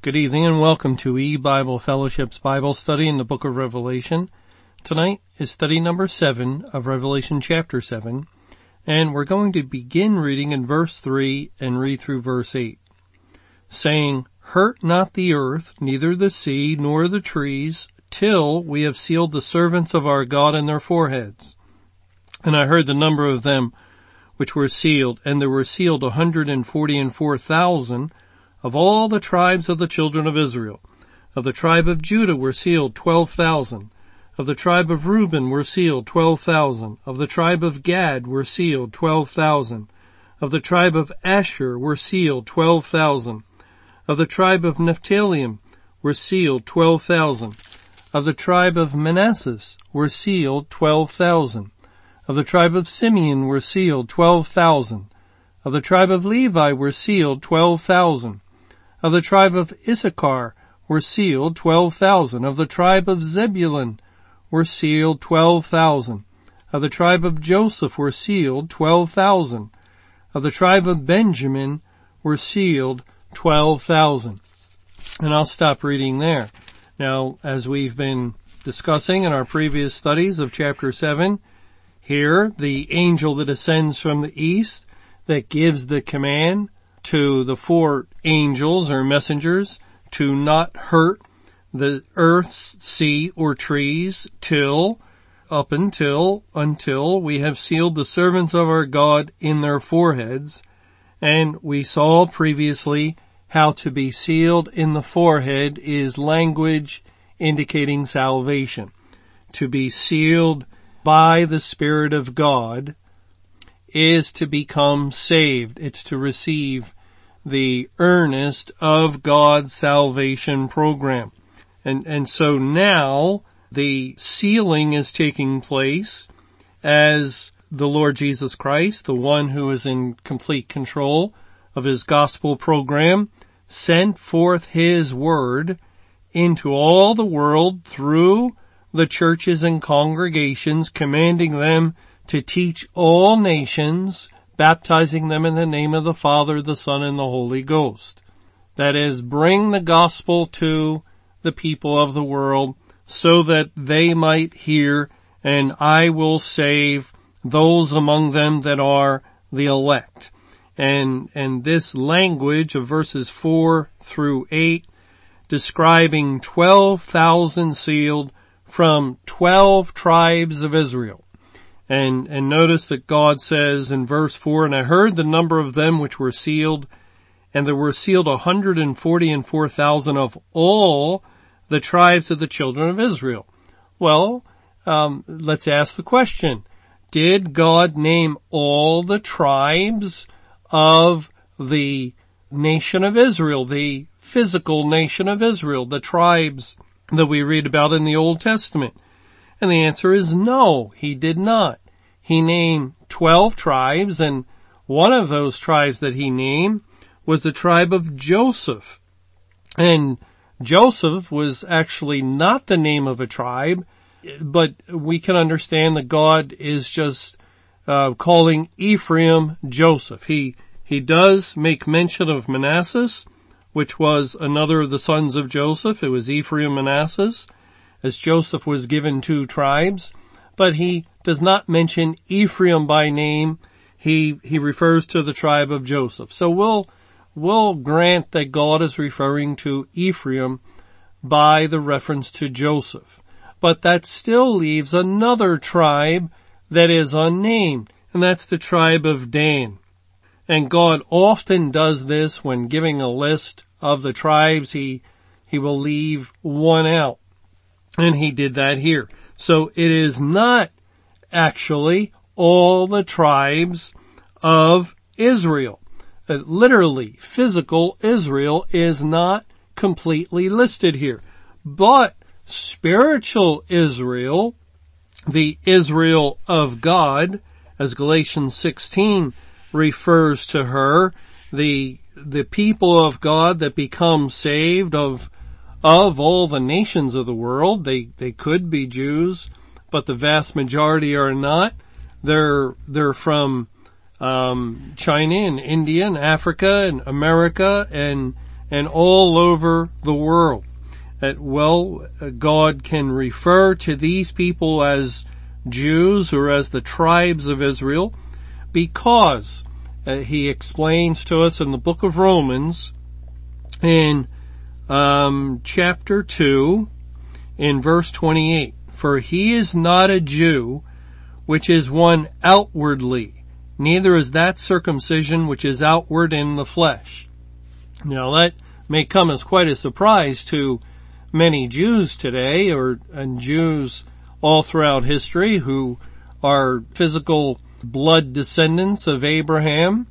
Good evening and welcome to E-Bible Fellowship's Bible study in the book of Revelation. Tonight is study number 7 of Revelation chapter 7, and we're going to begin reading in verse 3 and read through verse 8, saying, "Hurt not the earth, neither the sea, nor the trees, till we have sealed the servants of our God in their foreheads. And I heard the number of them which were sealed, and there were sealed 144,000 of all the tribes of the children of Israel. Of the tribe of Judah were sealed 12,000. Of the tribe of Reuben were sealed 12,000. Of the tribe of Gad were sealed 12,000. Of the tribe of Asher were sealed 12,000. Of the tribe of Naphtali were sealed 12,000. Of the tribe of Manasseh were sealed 12,000. Of the tribe of Simeon were sealed 12,000. Of the tribe of Levi were sealed 12,000. Of the tribe of Issachar were sealed 12,000. Of the tribe of Zebulun were sealed 12,000. Of the tribe of Joseph were sealed 12,000. Of the tribe of Benjamin were sealed 12,000. And I'll stop reading there. Now, as we've been discussing in our previous studies of chapter 7, here the angel that ascends from the east that gives the command to the 4 angels or messengers to not hurt the earth, sea, or trees until we have sealed the servants of our God in their foreheads. And we saw previously how to be sealed in the forehead is language indicating salvation. To be sealed by the Spirit of God is to become saved. It's to receive the earnest of God's salvation program. And so now the sealing is taking place as the Lord Jesus Christ, the one who is in complete control of his gospel program, sent forth his word into all the world through the churches and congregations, commanding them to teach all nations, baptizing them in the name of the Father, the Son, and the Holy Ghost. That is, bring the gospel to the people of the world so that they might hear, and I will save those among them that are the elect. And this language of verses 4 through 8 describing 12,000 sealed from 12 tribes of Israel. And notice that God says in verse 4, "And I heard the number of them which were sealed, and there were sealed 144,000 of all the tribes of the children of Israel." Well, let's ask the question. Did God name all the tribes of the nation of Israel, the physical nation of Israel, the tribes that we read about in the Old Testament? And the answer is no, he did not. He named 12 tribes, and one of those tribes that he named was the tribe of Joseph. And Joseph was actually not the name of a tribe, but we can understand that God is just calling Ephraim Joseph. He does make mention of Manasseh, which was another of the sons of Joseph. It was Ephraim Manasseh, as Joseph was given 2 tribes, but he does not mention Ephraim by name. He refers to the tribe of Joseph. So we'll grant that God is referring to Ephraim by the reference to Joseph. But that still leaves another tribe that is unnamed, and that's the tribe of Dan. And God often does this when giving a list of the tribes. He will leave one out. And he did that here. So it is not actually all the tribes of Israel. Literally, physical Israel is not completely listed here. But spiritual Israel, the Israel of God, as Galatians 16 refers to her, the people of God that become saved of all the nations of the world. They could be Jews, but the vast majority are not. They're from China and India and Africa and America and and all over the world. That, God can refer to these people as Jews or as the tribes of Israel because he explains to us in the book of Romans in chapter 2 in verse 28, for he is not a Jew, which is one outwardly, neither is that circumcision which is outward in the flesh. Now that may come as quite a surprise to many Jews today, and Jews all throughout history who are physical blood descendants of Abraham.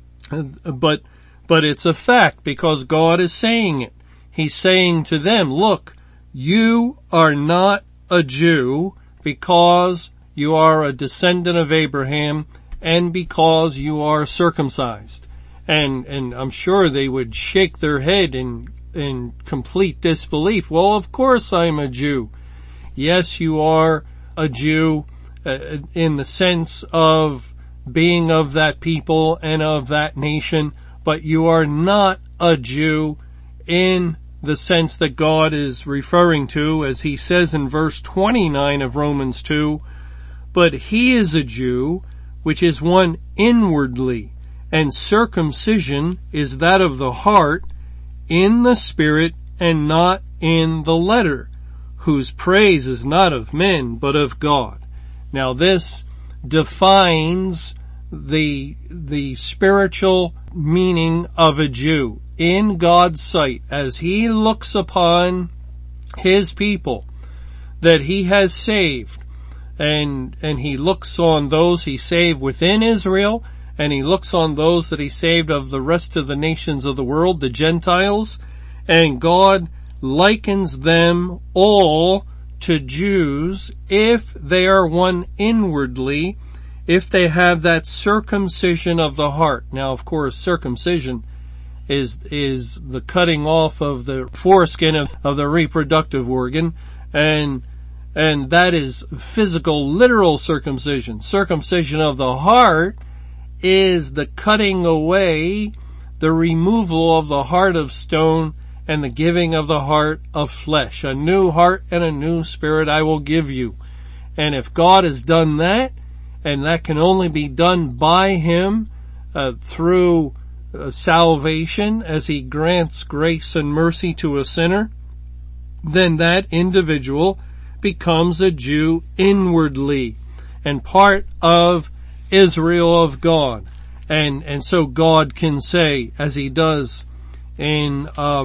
But it's a fact because God is saying it. He's saying to them, look, you are not a Jew because you are a descendant of Abraham and because you are circumcised. And I'm sure they would shake their head in complete disbelief. Well, of course I'm a Jew. Yes, you are a Jew in the sense of being of that people and of that nation, but you are not a Jew in the sense that God is referring to, as he says in verse 29 of Romans 2, but he is a Jew, which is one inwardly, and circumcision is that of the heart, in the spirit and not in the letter, whose praise is not of men, but of God. Now this defines the spiritual meaning of a Jew in God's sight as he looks upon his people that he has saved, and he looks on those he saved within Israel, and he looks on those that he saved of the rest of the nations of the world, the Gentiles, and God likens them all to Jews if they are one inwardly, if they have that circumcision of the heart. Now, of course, circumcision is the cutting off of the foreskin of the reproductive organ, and that is physical, literal circumcision. Circumcision of the heart is the cutting away, the removal of the heart of stone and the giving of the heart of flesh. A new heart and a new spirit I will give you. And if God has done that, and that can only be done by him through salvation as he grants grace and mercy to a sinner, then that individual becomes a Jew inwardly and part of Israel of God. And so God can say, as he does in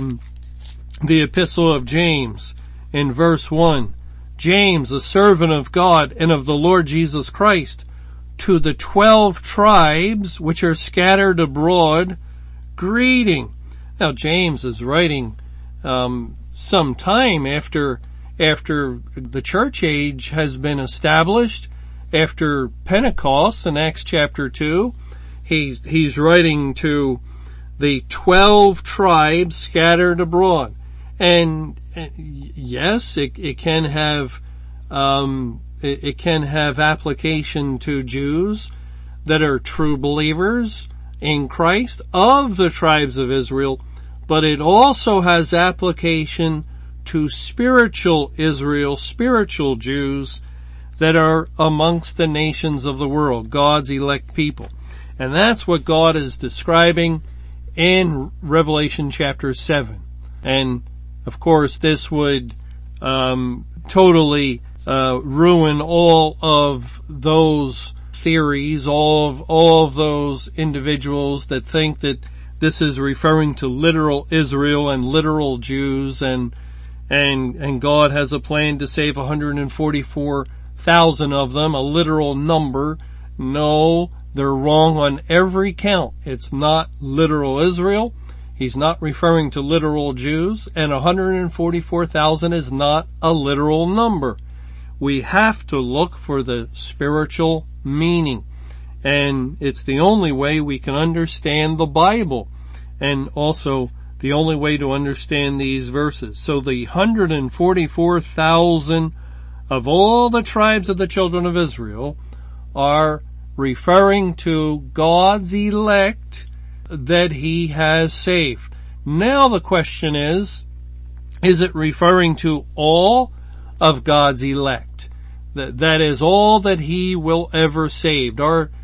the epistle of James in verse 1, James, a servant of God and of the Lord Jesus Christ, to the 12 tribes which are scattered abroad, greeting. Now James is writing some time after the church age has been established, after Pentecost in Acts chapter 2. He's writing to the 12 tribes scattered abroad. And yes, it can have application to Jews that are true believers in Christ of the tribes of Israel, but it also has application to spiritual Israel, spiritual Jews that are amongst the nations of the world, God's elect people. And that's what God is describing in Revelation chapter 7. And of course this would totally ruin all of those theories, all of those individuals that think that this is referring to literal Israel and literal Jews, and God has a plan to save 144,000 of them, a literal number. No, they're wrong on every count. It's not literal Israel. He's not referring to literal Jews, and 144,000 is not a literal number. We have to look for the spiritual meaning, and it's the only way we can understand the Bible, and also the only way to understand these verses. So the 144,000 of all the tribes of the children of Israel are referring to God's elect that he has saved. Now the question is it referring to all of God's elect? That is all that he will ever save.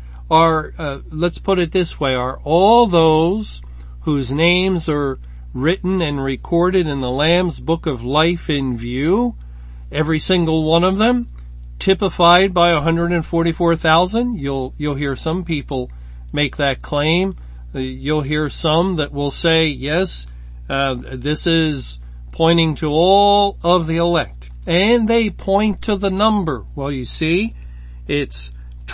Let's put it this way, are all those whose names are written and recorded in the Lamb's Book of Life in view, every single one of them, typified by 144,000? You'll hear some people make that claim. You'll hear some that will say, yes, this is pointing to all of the elect. And they point to the number. Well, you see, it's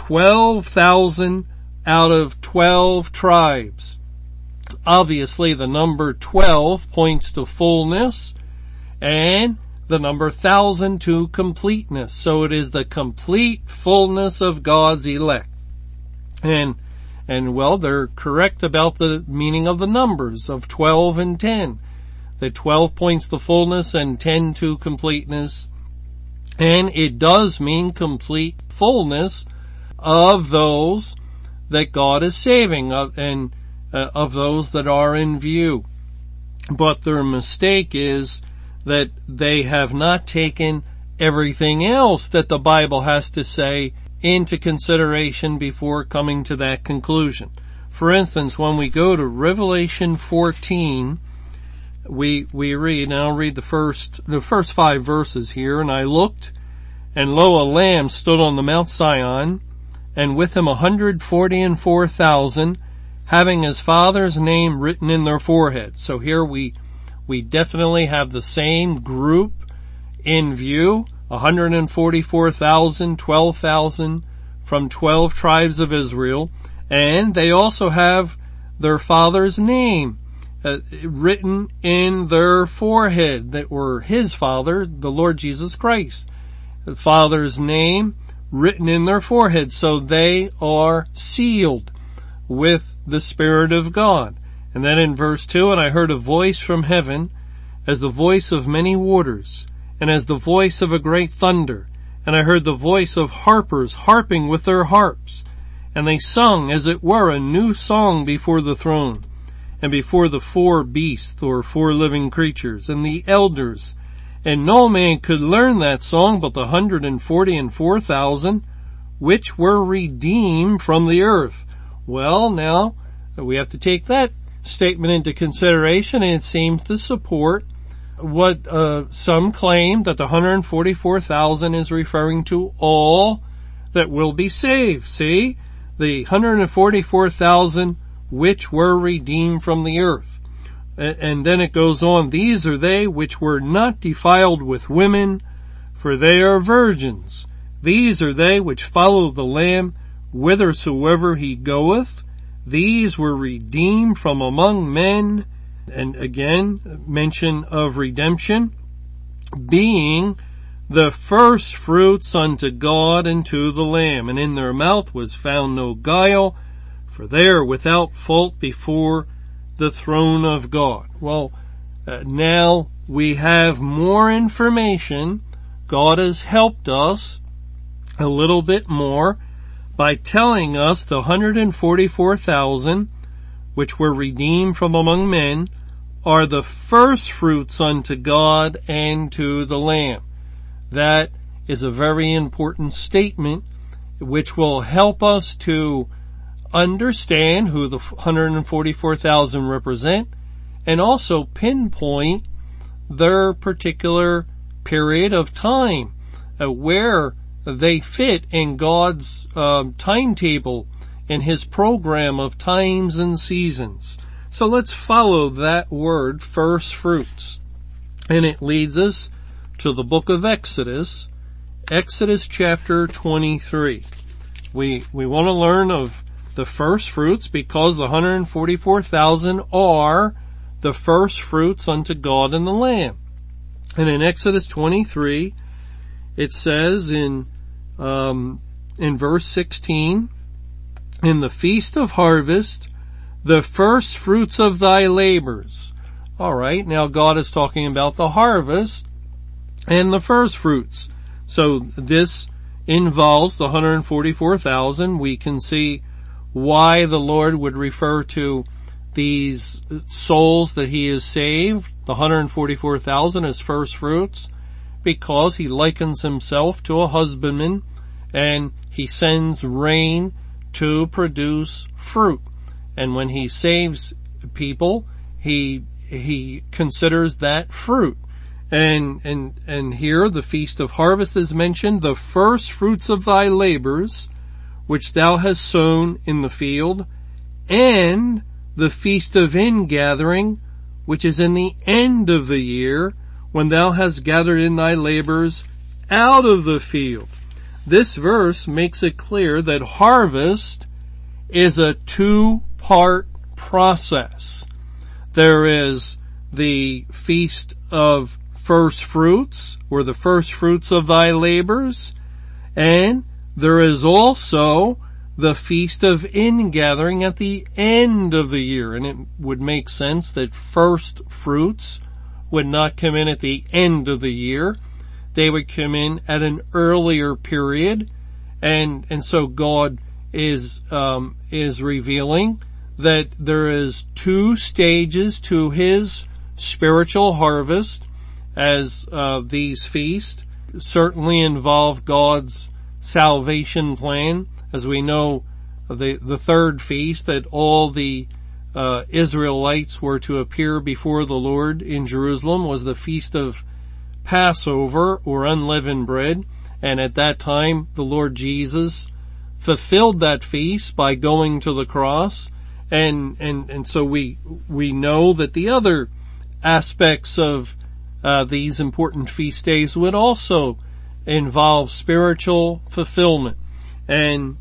12,000 out of 12 tribes. Obviously, the number 12 points to fullness, and the number 1,000 to completeness. So it is the complete fullness of God's elect. And well, they're correct about the meaning of the numbers of 12 and 10. That 12 points to fullness and 10 to completeness. And it does mean complete fullness of those that God is saving, of those that are in view. But their mistake is that they have not taken everything else that the Bible has to say into consideration before coming to that conclusion. For instance, when we go to Revelation 14, we read, and I'll read the first 5 verses here. And I looked, and lo, a lamb stood on the Mount Sion, and with him 144,000, having his Father's name written in their foreheads. So here we definitely have the same group in view, 144,000, 12,000 from 12 tribes of Israel, and they also have their Father's name written in their forehead, that were his Father, the Lord Jesus Christ. The Father's name written in their forehead, so they are sealed with the Spirit of God. And then in verse 2, and I heard a voice from heaven, as the voice of many waters, and as the voice of a great thunder. And I heard the voice of harpers harping with their harps. And they sung, as it were, a new song before the throne, and before the 4 beasts, or 4 living creatures, and the elders. And no man could learn that song but the 144,000, which were redeemed from the earth. Well, now, we have to take that statement into consideration, and it seems to support what some claim, that the 144,000 is referring to all that will be saved. See? The 144,000 which were redeemed from the earth. And then it goes on, these are they which were not defiled with women, for they are virgins. These are they which follow the Lamb whithersoever he goeth. These were redeemed from among men. And again, mention of redemption, being the first fruits unto God and to the Lamb. And in their mouth was found no guile, for they are without fault before the throne of God. Well, now we have more information. God has helped us a little bit more by telling us the 144,000, which were redeemed from among men, are the first fruits unto God and to the Lamb. That is a very important statement which will help us to understand who the 144,000 represent, and also pinpoint their particular period of time, where they fit in God's timetable, in his program of times and seasons. So let's follow that word, first fruits. And it leads us to the book of Exodus chapter 23. We want to learn of the first fruits because the 144,000 are the first fruits unto God and the Lamb. And in Exodus 23, it says in verse 16, in the feast of harvest, the first fruits of thy labors. All right, now God is talking about the harvest and the first fruits. So this involves the 144,000. We can see why the Lord would refer to these souls that he has saved, the 144,000 as first fruits, because he likens himself to a husbandman and he sends rain to produce fruit. And when he saves people, he considers that fruit. And here the Feast of Harvest is mentioned, the first fruits of thy labors, which thou hast sown in the field, and the Feast of Ingathering, which is in the end of the year, when thou hast gathered in thy labors out of the field. This verse makes it clear that harvest is a two-part process. There is the Feast of First Fruits, or the first fruits of thy labors, and there is also the Feast of Ingathering at the end of the year. And it would make sense that first fruits would not come in at the end of the year. They would come in at an earlier period. And so God is revealing that there is two stages to his spiritual harvest, as these feasts certainly involve God's salvation plan. As we know, the third feast, that all the Israelites were to appear before the Lord in Jerusalem, was the Feast of Passover, or unleavened bread. And at that time, the Lord Jesus fulfilled that feast by going to the cross. And so we know that the other aspects of these important feast days would also involve spiritual fulfillment. And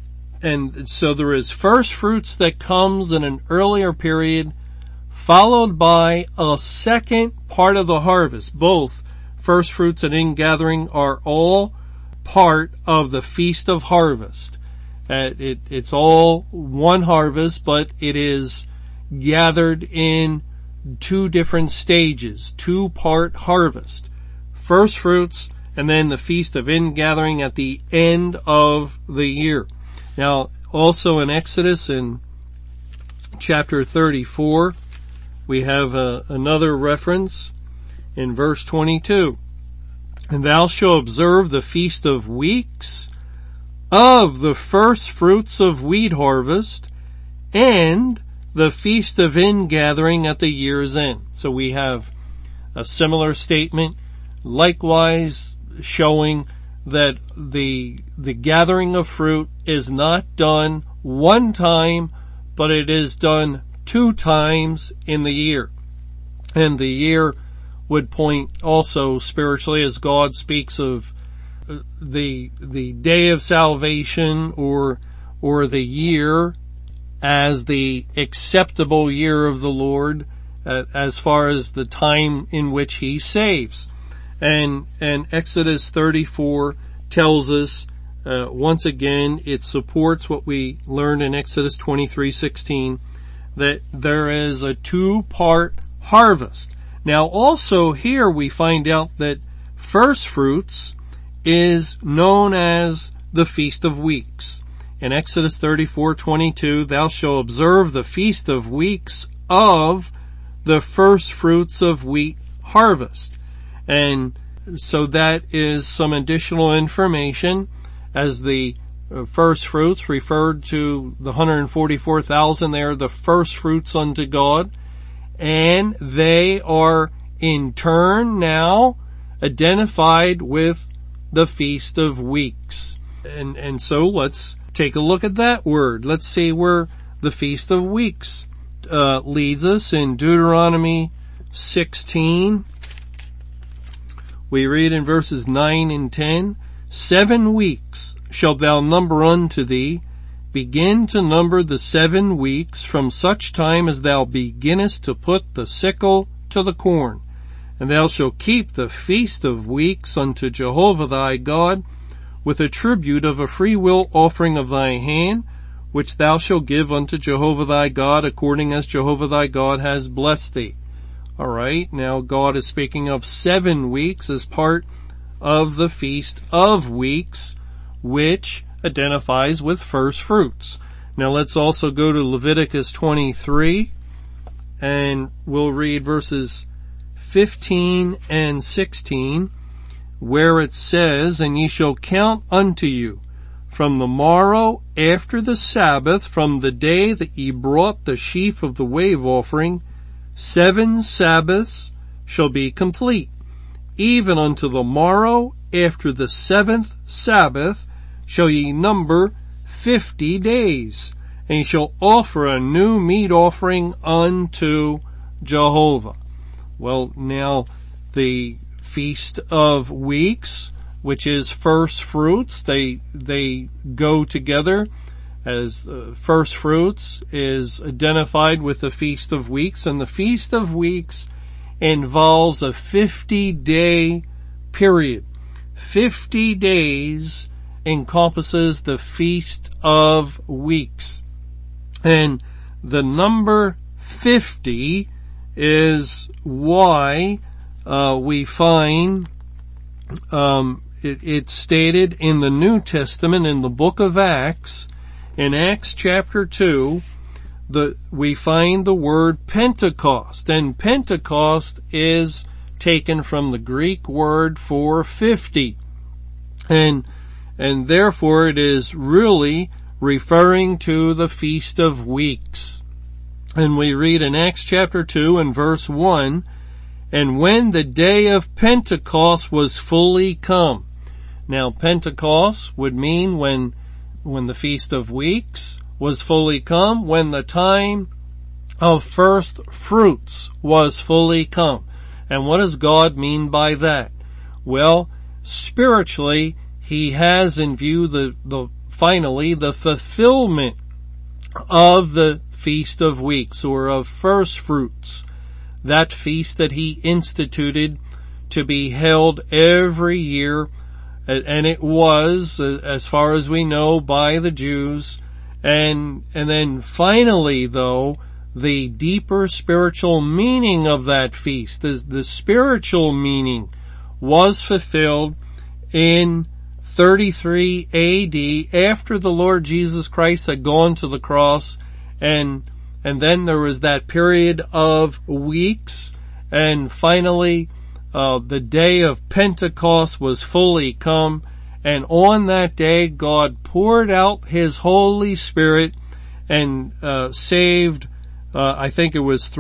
so there is first fruits that comes in an earlier period, followed by a second part of the harvest. Both first fruits and ingathering are all part of the Feast of Harvest. It's all one harvest, but it is gathered in two different stages, two-part harvest. First fruits, and then the Feast of Ingathering at the end of the year. Now, also in Exodus, in chapter 34, we have another reference in verse 22. And thou shalt observe the Feast of Weeks of the first fruits of wheat harvest, and the Feast of Ingathering at the year's end. So we have a similar statement, likewise showing that the gathering of fruit is not done one time, but it is done two times in the year. And the year would point also spiritually, as God speaks of the day of salvation, or the year as the acceptable year of the Lord, as far as the time in which he saves. And Exodus 34 tells us, once again, it supports what we learned in Exodus 23:16, that there is a two-part harvest. Now also here we find out that first fruits is known as the Feast of Weeks. In Exodus 34:22, thou shalt observe the Feast of Weeks of the first fruits of wheat harvest. And so that is some additional information, as the first fruits referred to the 144,000. They are the first fruits unto God, and they are in turn now identified with the Feast of Weeks. And so let's take a look at that word. Let's see where the Feast of Weeks leads us. In Deuteronomy 16, we read in verses 9 and 10, 7 weeks shalt thou number unto thee. Begin to number the 7 weeks from such time as thou beginnest to put the sickle to the corn. And thou shalt keep the Feast of Weeks unto Jehovah thy God, with a tribute of a freewill offering of thy hand, which thou shalt give unto Jehovah thy God, according as Jehovah thy God has blessed thee. Alright, now God is speaking of 7 weeks as part of the Feast of Weeks, which identifies with first fruits. Now let's also go to Leviticus 23. and we'll read verses 15 and 16, where it says, "And ye shall count unto you from the morrow after the Sabbath, from the day that ye brought the sheaf of the wave offering, 7 Sabbaths shall be complete. Even unto the morrow after the 7th Sabbath shall ye number 50 days. And ye shall offer a new meat offering unto Jehovah." Well, now the Feast of Weeks, which is first fruits, they go together, as first fruits is identified with the Feast of Weeks, and the Feast of Weeks involves a 50-day period. 50 days encompasses the Feast of Weeks. And the number 50 is why we find it's stated in the New Testament in the book of Acts, in Acts chapter 2, we find the word Pentecost, and Pentecost is taken from the Greek word for 50. And therefore it is really referring to the Feast of Weeks. And we read in Acts chapter 2 and verse 1, "And when the day of Pentecost was fully come." Now Pentecost would mean when the Feast of Weeks was fully come, when the time of first fruits was fully come. And what does God mean by that? Well, spiritually, He has in view finally the fulfillment of the Feast of Weeks, or of first fruits, that feast that He instituted to be held every year, and it was, as far as we know, by the Jews. And then finally, though, the deeper spiritual meaning of that feast, the spiritual meaning, was fulfilled in 33 AD, after the Lord Jesus Christ had gone to the cross, and then there was that period of weeks, and finally the day of Pentecost was fully come, and on that day God poured out His Holy Spirit and saved, I think it was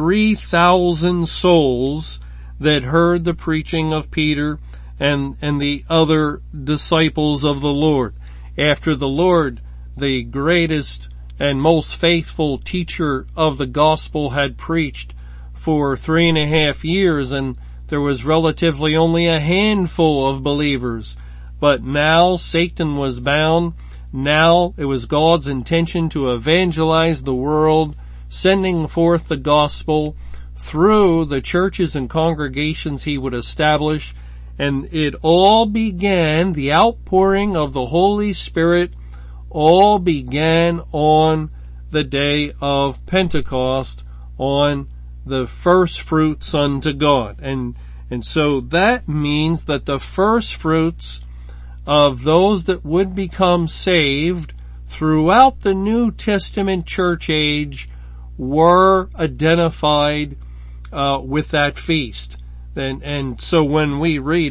3,000 souls that heard the preaching of Peter and the other disciples of the Lord. After the Lord, the greatest and most faithful teacher of the gospel, had preached for 3.5 years, and there was relatively only a handful of believers. But now Satan was bound. Now it was God's intention to evangelize the world, sending forth the gospel through the churches and congregations He would establish. And it all began, the outpouring of the Holy Spirit all began on the day of Pentecost, on the first fruits unto God. And so that means that the first fruits of those that would become saved throughout the New Testament church age were identified with that feast. And so when we read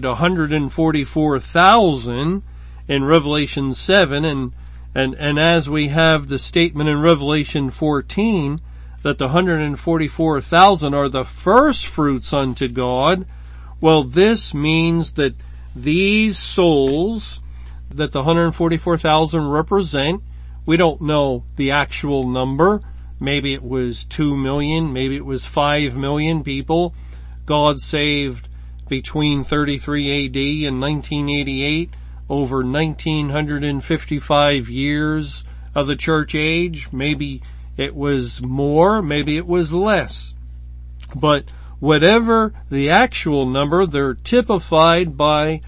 144,000 in Revelation 7, and as we have the statement in Revelation 14, that the 144,000 are the first fruits unto God, well, this means that these souls that the 144,000 represent, we don't know the actual number. Maybe it was 2 million, maybe it was 5 million people God saved between 33 AD and 1988, over 1955 years of the church age. Maybe it was more, maybe it was less. But whatever the actual number, they're typified by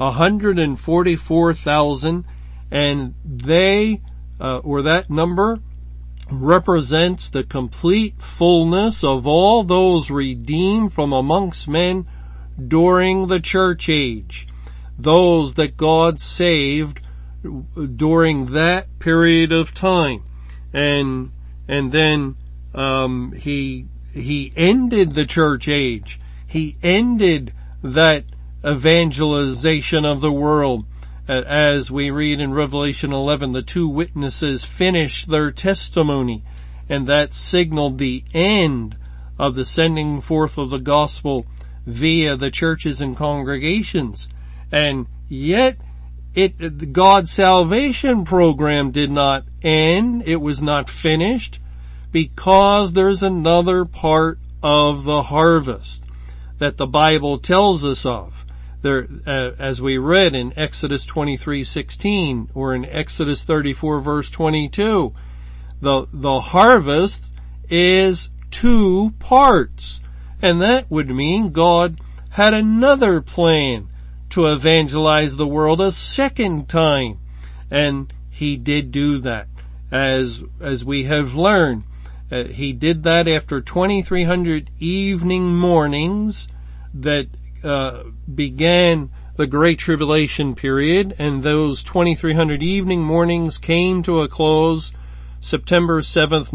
144,000, and they, or that number, represents the complete fullness of all those redeemed from amongst men during the church age. Those that God saved during that period of time. And then, He he ended the church age. He ended that evangelization of the world. As we read in Revelation 11, the two witnesses finished their testimony, and that signaled the end of the sending forth of the gospel via the churches and congregations. And yet, God's salvation program did not end. It was not finished, because there's another part of the harvest that the Bible tells us of. There, as we read in Exodus 23:16 or in Exodus 34 verse 22, the harvest is two parts. And that would mean God had another plan to evangelize the world a second time. And he did do that. As we have learned, he did that after 2,300 evening mornings that began the Great Tribulation period, and those 2,300 evening mornings came to a close September 7th,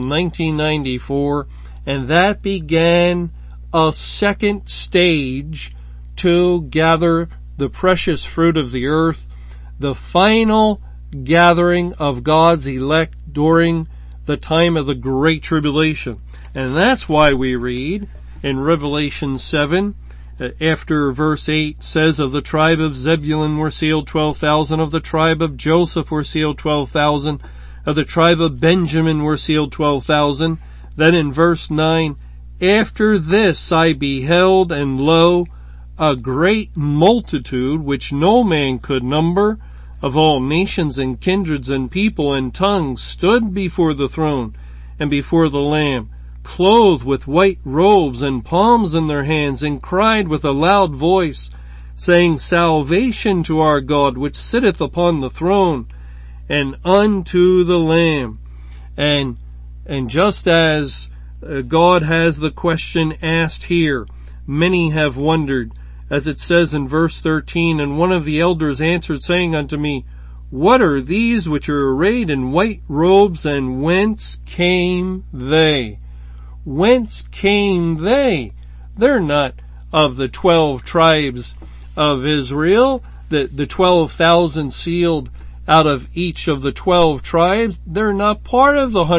1994, and that began a second stage to gather the precious fruit of the earth, the final gathering of God's elect during the time of the Great Tribulation. And that's why we read in Revelation 7, after verse 8 says, of the tribe of Zebulun were sealed 12,000, of the tribe of Joseph were sealed 12,000, of the tribe of Benjamin were sealed 12,000. Then in verse 9, after this I beheld, and lo, a great multitude which no man could number, of all nations and kindreds and people and tongues, stood before the throne and before the Lamb, clothed with white robes and palms in their hands, and cried with a loud voice, saying, salvation to our God, which sitteth upon the throne, and unto the Lamb. And just as God has the question asked here, many have wondered, as it says in verse 13, and one of the elders answered, saying unto me, what are these which are arrayed in white robes, and whence came they? Whence came they? They're not of the 12 tribes of Israel, the 12,000 sealed out of each of the 12 tribes. They're not part of the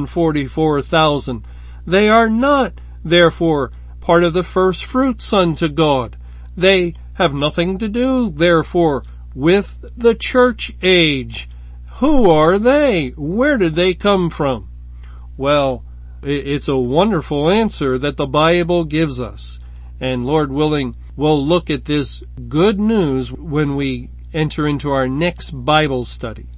144,000. They are not, therefore, part of the first fruits unto God. They have nothing to do, therefore, with the church age. Who are they? Where did they come from? Well, it's a wonderful answer that the Bible gives us. And Lord willing, we'll look at this good news when we enter into our next Bible study.